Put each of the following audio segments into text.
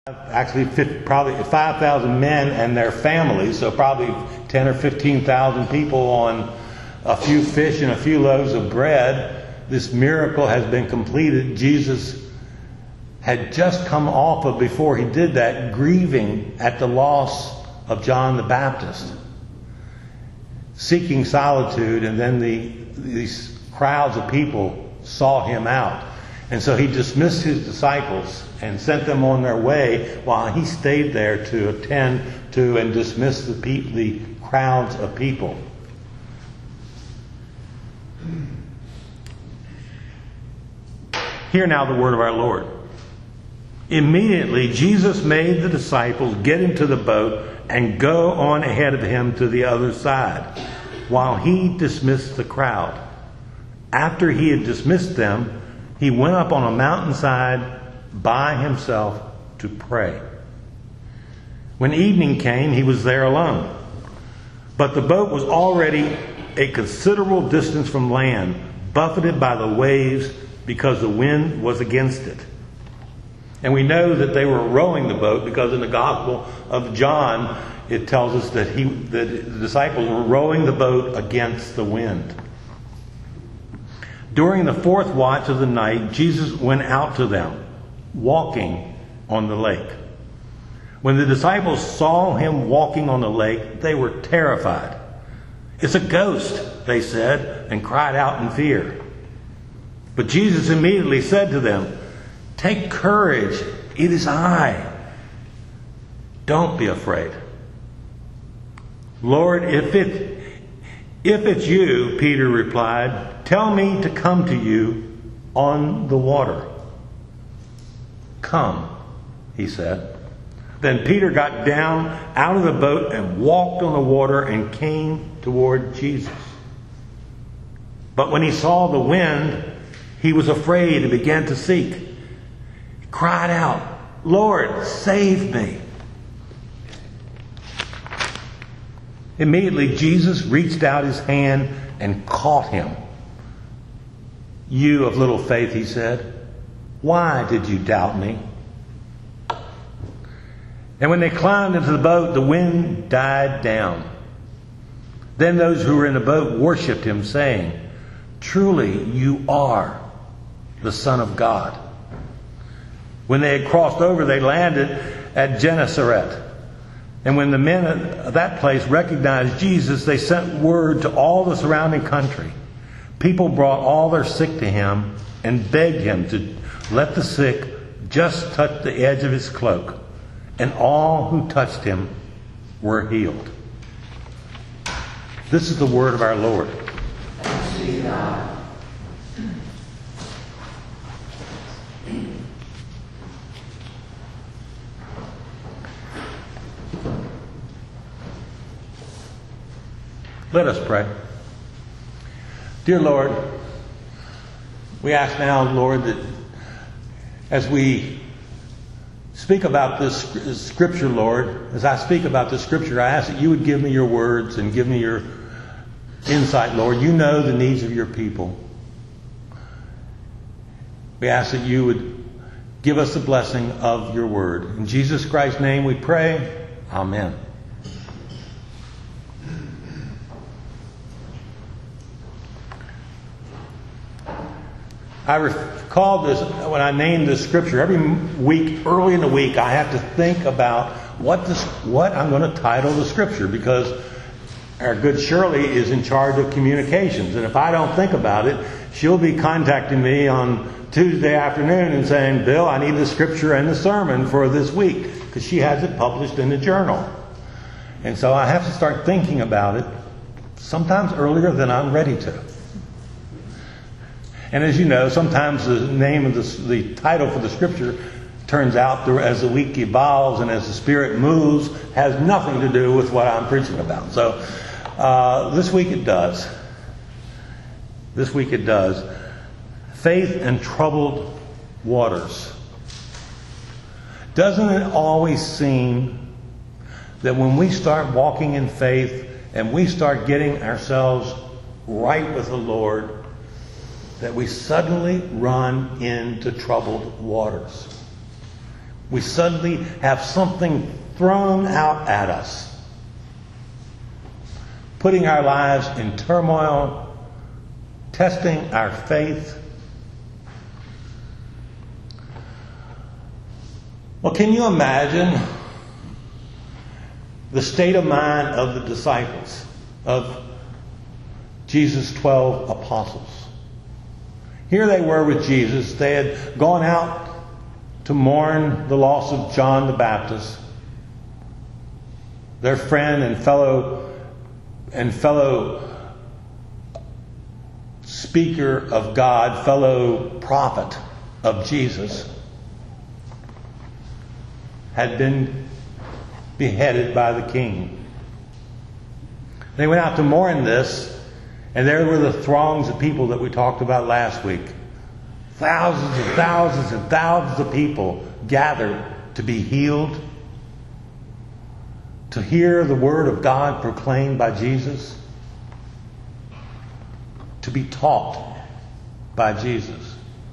Actually, probably 5,000 men and their families, so probably 10 or 15,000 people on a few fish and a few loaves of bread. This miracle has been completed. Jesus had just come off of, before he did that, grieving at the loss of John the Baptist, seeking solitude, and then these crowds of people saw him out. And so he dismissed his disciples and sent them on their way while he stayed there to attend to and dismiss the crowds of people. Hear now the word of our Lord. Immediately Jesus made the disciples get into the boat and go on ahead of him to the other side, while he dismissed the crowd. After he had dismissed them, he went up on a mountainside by himself to pray. When evening came, he was there alone. But the boat was already a considerable distance from land, buffeted by the waves because the wind was against it. And we know that they were rowing the boat because in the Gospel of John, it tells us that the disciples were rowing the boat against the wind. During the fourth watch of the night, Jesus went out to them, walking on the lake. When the disciples saw him walking on the lake, they were terrified. "It's a ghost," they said, and cried out in fear. But Jesus immediately said to them, "Take courage, it is I. Don't be afraid." "Lord, if it's you," Peter replied, "tell me to come to you on the water." "Come," he said. Then Peter got down out of the boat and walked on the water and came toward Jesus. But when he saw the wind, he was afraid and began to sink. He cried out, "Lord, save me." Immediately Jesus reached out his hand and caught him. "You of little faith," he said, "why did you doubt me?" And when they climbed into the boat, the wind died down. Then those who were in the boat worshipped him, saying, "Truly you are the Son of God." When they had crossed over, they landed at Gennesaret. And when the men of that place recognized Jesus, they sent word to all the surrounding country. People brought all their sick to him and begged him to let the sick just touch the edge of his cloak. And all who touched him were healed. This is the word of our Lord. Thanks be to God. Let us pray. Dear Lord, we ask now, Lord, that as we speak about this scripture, Lord, as I speak about this scripture, I ask that you would give me your words and give me your insight, Lord. You know the needs of your people. We ask that you would give us the blessing of your word. In Jesus Christ's name we pray. Amen. I recall this when I named this scripture. Every week, early in the week, I have to think about what I'm going to title the scripture, because our good Shirley is in charge of communications. And if I don't think about it, she'll be contacting me on Tuesday afternoon and saying, "Bill, I need the scripture and the sermon for this week," because she has it published in the journal. And so I have to start thinking about it sometimes earlier than I'm ready to. And as you know, sometimes the name of the title for the scripture turns out, as the week evolves and as the Spirit moves, has nothing to do with what I'm preaching about. So this week it does. This week it does. Faith in troubled waters. Doesn't it always seem that when we start walking in faith and we start getting ourselves right with the Lord, that we suddenly run into troubled waters? We suddenly have something thrown out at us, putting our lives in turmoil, testing our faith. Well, can you imagine the state of mind of the disciples, of Jesus' 12 apostles? Here they were with Jesus. They had gone out to mourn the loss of John the Baptist, their friend and fellow speaker of God, fellow prophet of Jesus, had been beheaded by the king. They went out to mourn this, and there were the throngs of people that we talked about last week. Thousands and thousands and thousands of people gathered to be healed, to hear the word of God proclaimed by Jesus, to be taught by Jesus.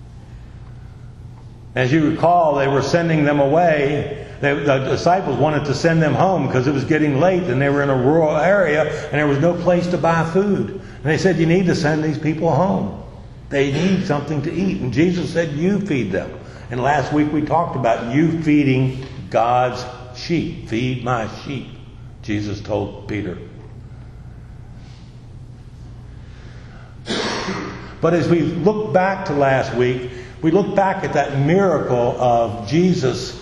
As you recall, they were sending them away. The disciples wanted to send them home because it was getting late and they were in a rural area and there was no place to buy food. And they said, you need to send these people home. They need something to eat. And Jesus said, you feed them. And last week we talked about you feeding God's sheep. Feed my sheep, Jesus told Peter. But as we look back to last week, we look back at that miracle of Jesus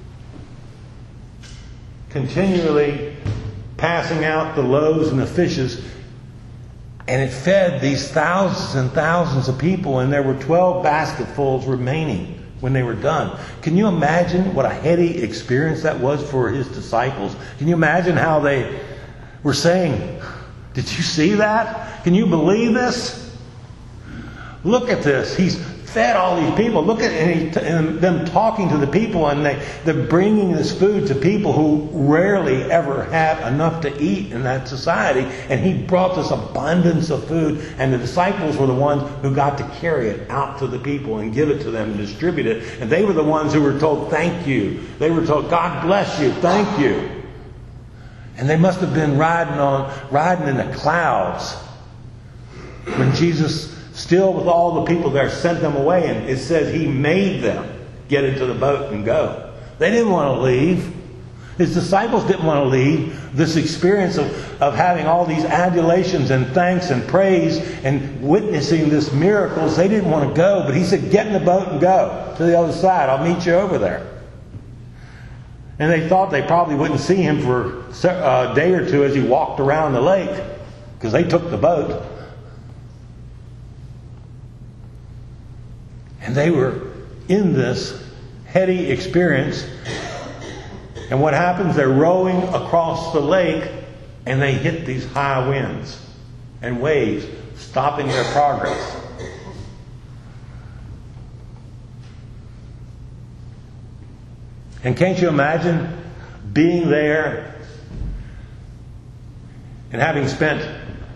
continually passing out the loaves and the fishes, and it fed these thousands and thousands of people, and there were 12 basketfuls remaining when they were done. Can you imagine what a heady experience that was for his disciples? Can you imagine how they were saying, did you see that? Can you believe this? Look at this. He's fed all these people. Look at and them talking to the people, and they're bringing this food to people who rarely ever have enough to eat in that society. And he brought this abundance of food, and the disciples were the ones who got to carry it out to the people and give it to them and distribute it. And they were the ones who were told, thank you. They were told, God bless you, thank you. And they must have been riding in the clouds when Jesus, still with all the people there, sent them away. And it says he made them get into the boat and go. They didn't want to leave. His disciples didn't want to leave this experience of having all these adulations and thanks and praise and witnessing this miracles. They didn't want to go, but he said, get in the boat and go to the other side. I'll meet you over there. And they thought they probably wouldn't see him for a day or two as he walked around the lake, because they took the boat. And they were in this heady experience. And what happens? They're rowing across the lake, and they hit these high winds and waves, stopping their progress. And can't you imagine being there and having spent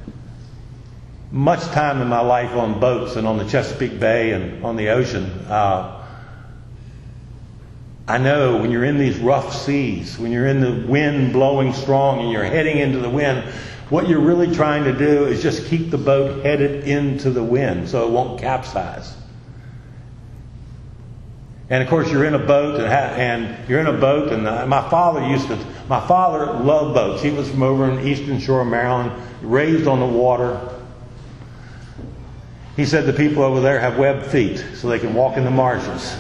much time in my life on boats and on the Chesapeake Bay and on the ocean. I know when you're in these rough seas, when you're in the wind blowing strong and you're heading into the wind, what you're really trying to do is just keep the boat headed into the wind so it won't capsize. And of course, you're in a boat, and my father loved boats. He was from over in the eastern shore of Maryland, raised on the water. He said the people over there have webbed feet so they can walk in the marshes.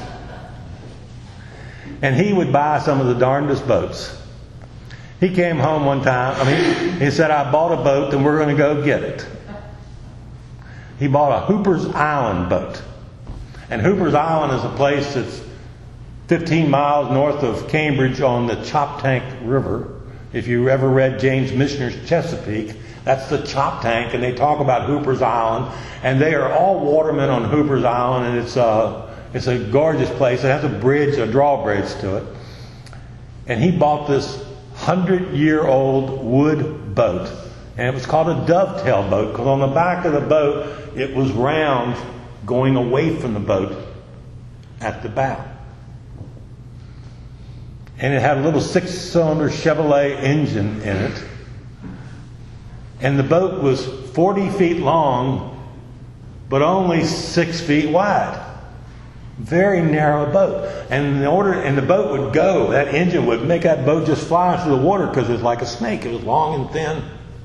And he would buy some of the darndest boats. He came home one time. He said, I bought a boat and we're going to go get it. He bought a Hooper's Island boat. And Hooper's Island is a place that's 15 miles north of Cambridge on the Choptank River. If you ever read James Michener's Chesapeake, that's the Choptank, and they talk about Hooper's Island. And they are all watermen on Hooper's Island, and it's a gorgeous place. It has a bridge, a drawbridge to it. And he bought this 100-year-old wood boat. And it was called a dovetail boat, because on the back of the boat, it was round, going away from the boat at the bow. And it had a little 6-cylinder Chevrolet engine in it. And the boat was 40 feet long, but only 6 feet wide. Very narrow boat. And the boat would go, that engine would make that boat just fly through the water because it was like a snake. It was long and thin.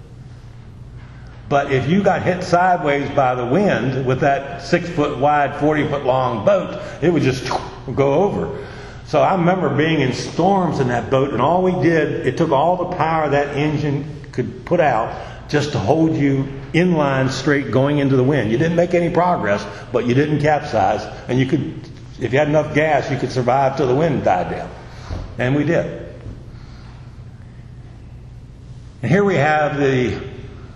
But if you got hit sideways by the wind with that 6-foot wide, 40-foot long boat, it would just go over. So I remember being in storms in that boat, and all we did, it took all the power that engine could put out just to hold you in line straight going into the wind. You didn't make any progress, but you didn't capsize. And you could, if you had enough gas, you could survive till the wind died down. And we did. And here we have the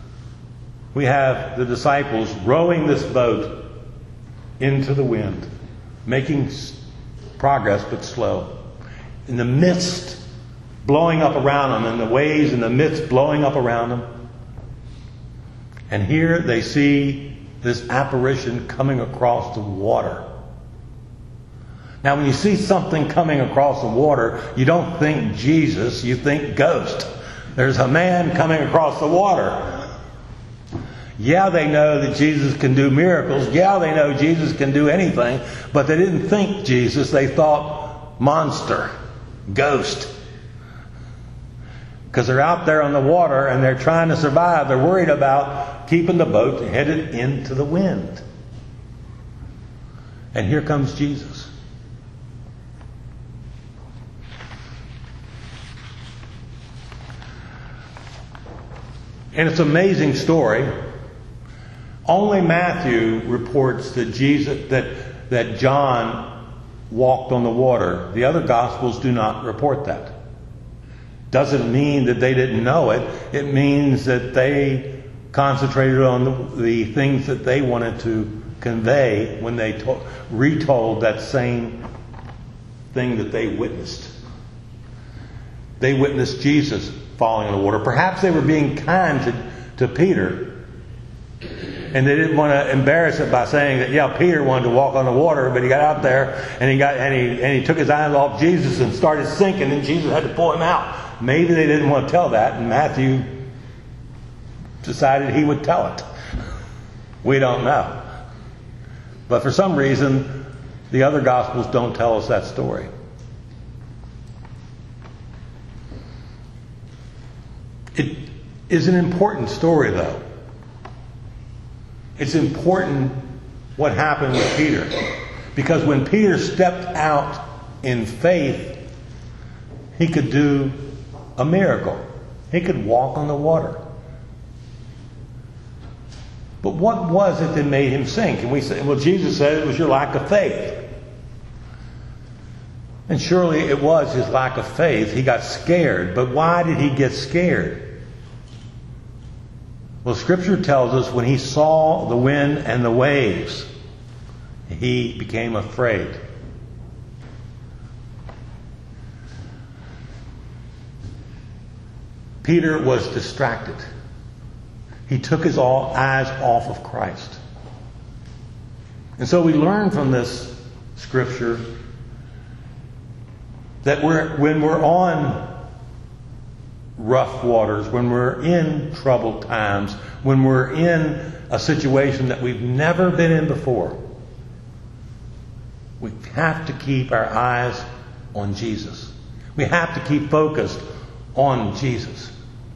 disciples rowing this boat into the wind, making progress but slow. And the mist blowing up around them, and the waves and the mist blowing up around them. And here they see this apparition coming across the water. Now, when you see something coming across the water, you don't think Jesus, you think ghost. There's a man coming across the water. Yeah, they know that Jesus can do miracles. Yeah, they know Jesus can do anything. But they didn't think Jesus. They thought monster, ghost. Because they're out there on the water and they're trying to survive. They're worried about keeping the boat headed into the wind. And here comes Jesus. And it's an amazing story. Only Matthew reports that John walked on the water. The other Gospels do not report that. Doesn't mean that they didn't know it. It means that they concentrated on the things that they wanted to convey when they retold that same thing that they witnessed. They witnessed Jesus falling in the water. Perhaps they were being kind to Peter. And they didn't want to embarrass it by saying that, yeah, Peter wanted to walk on the water, but he got out there and he took his eyes off Jesus and started sinking, and Jesus had to pull him out. Maybe they didn't want to tell that, and Matthew decided he would tell it. We don't know. But for some reason, the other Gospels don't tell us that story. It is an important story, though. It's important what happened with Peter. Because when Peter stepped out in faith, he could do a miracle. He could walk on the water. But what was it that made him sink? And we say, well, Jesus said it was your lack of faith. And surely it was his lack of faith. He got scared. But why did he get scared? Well, Scripture tells us when he saw the wind and the waves, he became afraid. Peter was distracted. He took his eyes off of Christ. And so we learn from this Scripture that when we're on rough waters, when we're in troubled times, when we're in a situation that we've never been in before, we have to keep our eyes on Jesus. We have to keep focused on Jesus.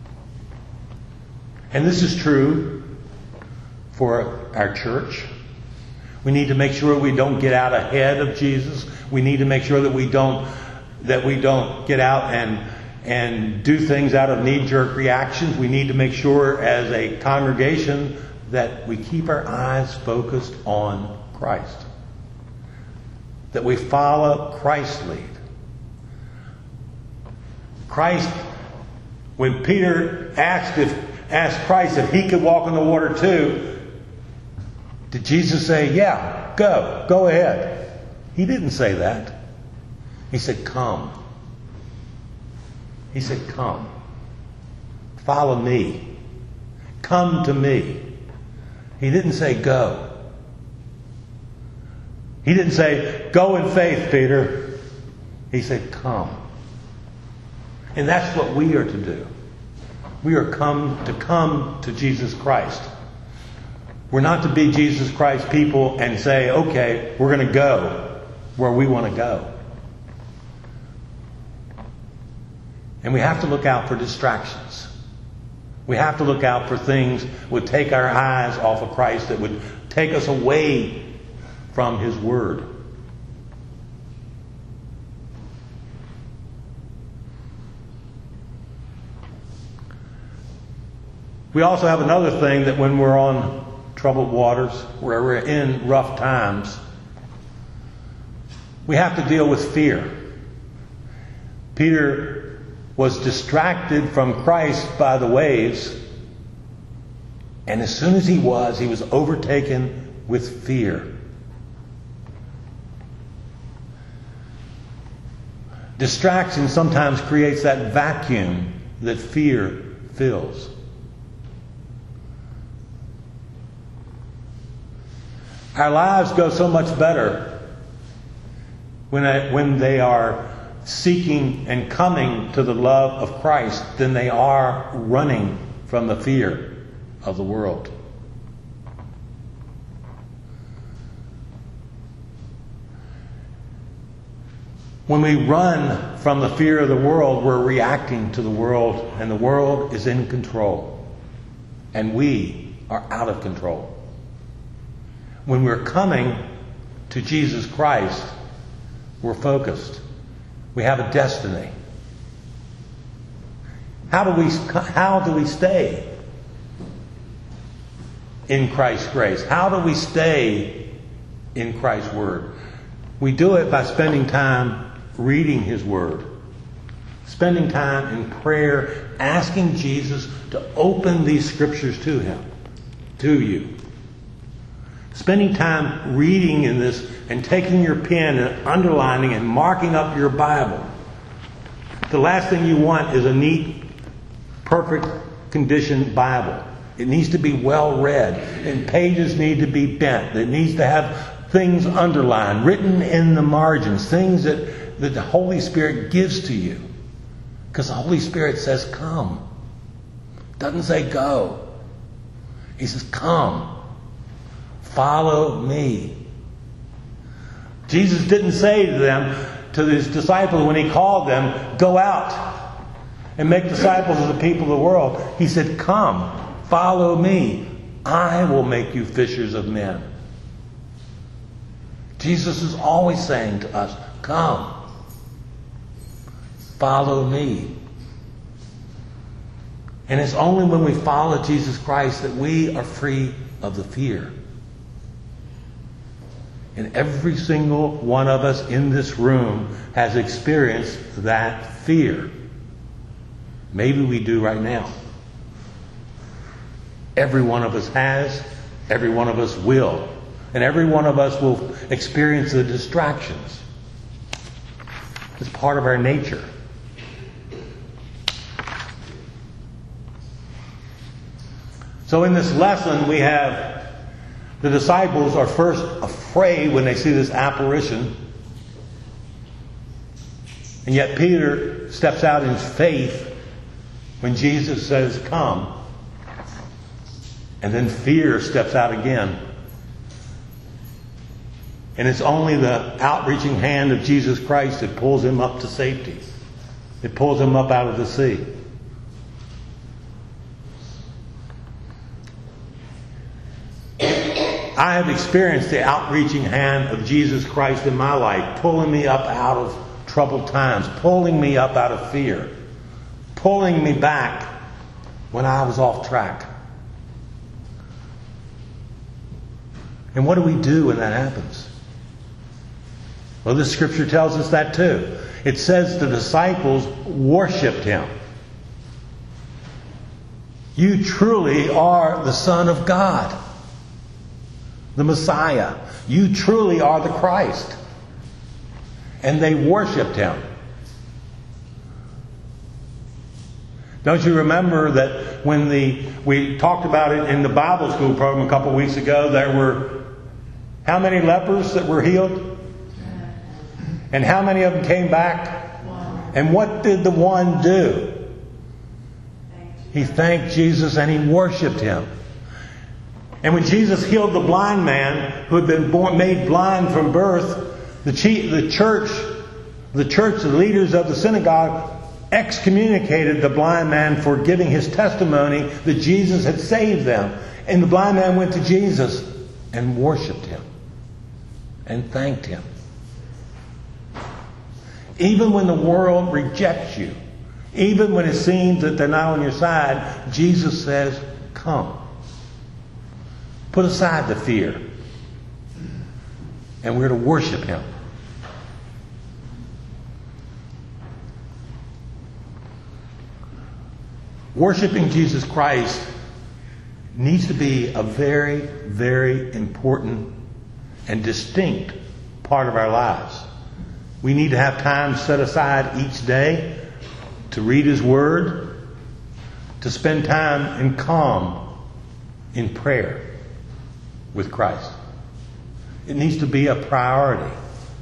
And this is true for our church. We need to make sure we don't get out ahead of Jesus. We need to make sure that we don't get out and do things out of knee-jerk reactions. We need to make sure as a congregation that we keep our eyes focused on Christ. That we follow Christ's lead. Christ, when Peter asked Christ if he could walk on the water too, did Jesus say, yeah, go ahead? He didn't say that. He said, come. He said, come. Follow me. Come to me. He didn't say go. He didn't say, go in faith, Peter. He said, come. And that's what we are to do. We are to come to Jesus Christ. We're not to be Jesus Christ people and say, okay, we're going to go where we want to go. And we have to look out for distractions. We have to look out for things that would take our eyes off of Christ, that would take us away from His Word. We also have another thing, that when we're on troubled waters, where we're in rough times, we have to deal with fear. Peter was distracted from Christ by the waves, and as soon as he was overtaken with fear. Distraction sometimes creates that vacuum that fear fills. Our lives go so much better when they are seeking and coming to the love of Christ than they are running from the fear of the world. When we run from the fear of the world, we're reacting to the world, and the world is in control, and we are out of control. When we're coming to Jesus Christ, we're focused. We have a destiny. How do we stay in Christ's grace? How do we stay in Christ's Word? We do it by spending time reading His Word, spending time in prayer, asking Jesus to open these Scriptures to you. Spending time reading in this and taking your pen and underlining and marking up your Bible. The last thing you want is a neat, perfect condition Bible. It needs to be well read, and pages need to be bent. It needs to have things underlined, written in the margins, things that the Holy Spirit gives to you. Because the Holy Spirit says, come. Doesn't say go. He says, come. Follow me. Jesus didn't say to His disciples when He called them, go out and make disciples of the people of the world. He said, come, follow me. I will make you fishers of men. Jesus is always saying to us, come, follow me. And it's only when we follow Jesus Christ that we are free of the fear. And every single one of us in this room has experienced that fear. Maybe we do right now. Every one of us has. Every one of us will. And every one of us will experience the distractions. It's part of our nature. So in this lesson we have the disciples are first afraid when they see this apparition. And yet Peter steps out in faith when Jesus says, come. And then fear steps out again. And it's only the outreaching hand of Jesus Christ that pulls him up to safety. It pulls him up out of the sea. I have experienced the outreaching hand of Jesus Christ in my life, pulling me up out of troubled times, pulling me up out of fear, pulling me back when I was off track. And what do we do when that happens? Well, this scripture tells us that too. It says the disciples worshipped Him. You truly are the Son of God, the Messiah. You truly are the Christ. And they worshipped Him. Don't you remember that when we talked about it in the Bible school program a couple of weeks ago, there were how many lepers that were healed? And how many of them came back? And what did the one do? He thanked Jesus and he worshiped him. And when Jesus healed the blind man who had been made blind from birth, the church, the leaders of the synagogue excommunicated the blind man for giving his testimony that Jesus had saved them. And the blind man went to Jesus and worshiped him and thanked him. Even when the world rejects you, even when it seems that they're not on your side, Jesus says, come. Put aside the fear. And we're to worship him. Worshiping Jesus Christ needs to be a very, very important and distinct part of our lives. We need to have time set aside each day to read his word, to spend time in calm, in prayer with Christ. It needs to be a priority.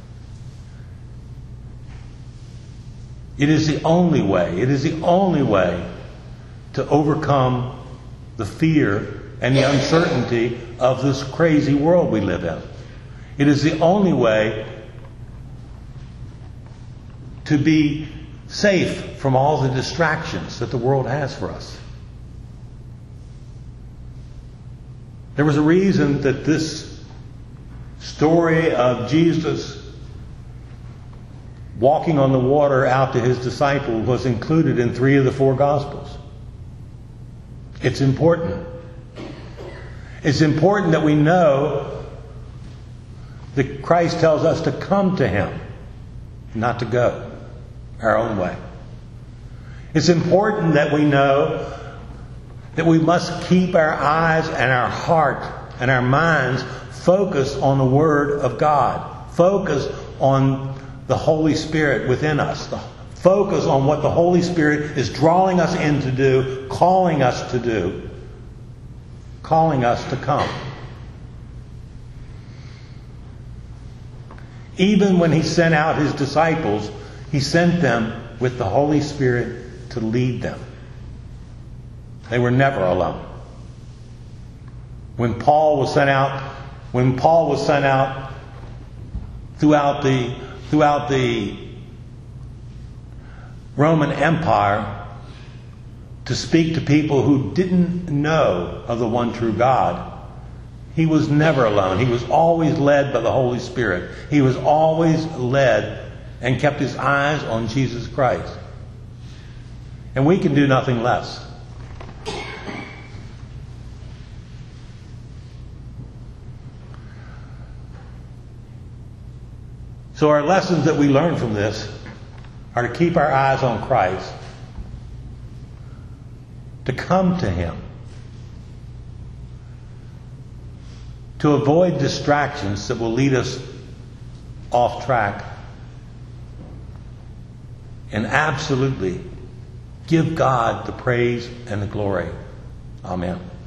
It is the only way to overcome the fear and the uncertainty of this crazy world we live in. It is the only way to be safe from all the distractions that the world has for us. There was a reason that this story of Jesus walking on the water out to his disciples was included in 3 of the 4 Gospels. It's important. It's important that we know that Christ tells us to come to him, not to go our own way. It's important that we know that we must keep our eyes and our heart and our minds focused on the Word of God. Focus on the Holy Spirit within us. Focus on what the Holy Spirit is drawing us in to do, calling us to do, calling us to come. Even when he sent out his disciples, he sent them with the Holy Spirit to lead them. They were never alone. When Paul was sent out throughout the Roman Empire to speak to people who didn't know of the one true God, he was never alone. He was always led by the Holy Spirit. He was always led and kept his eyes on Jesus Christ. And we can do nothing less. So our lessons that we learn from this are to keep our eyes on Christ, to come to him, to avoid distractions that will lead us off track, and absolutely give God the praise and the glory. Amen.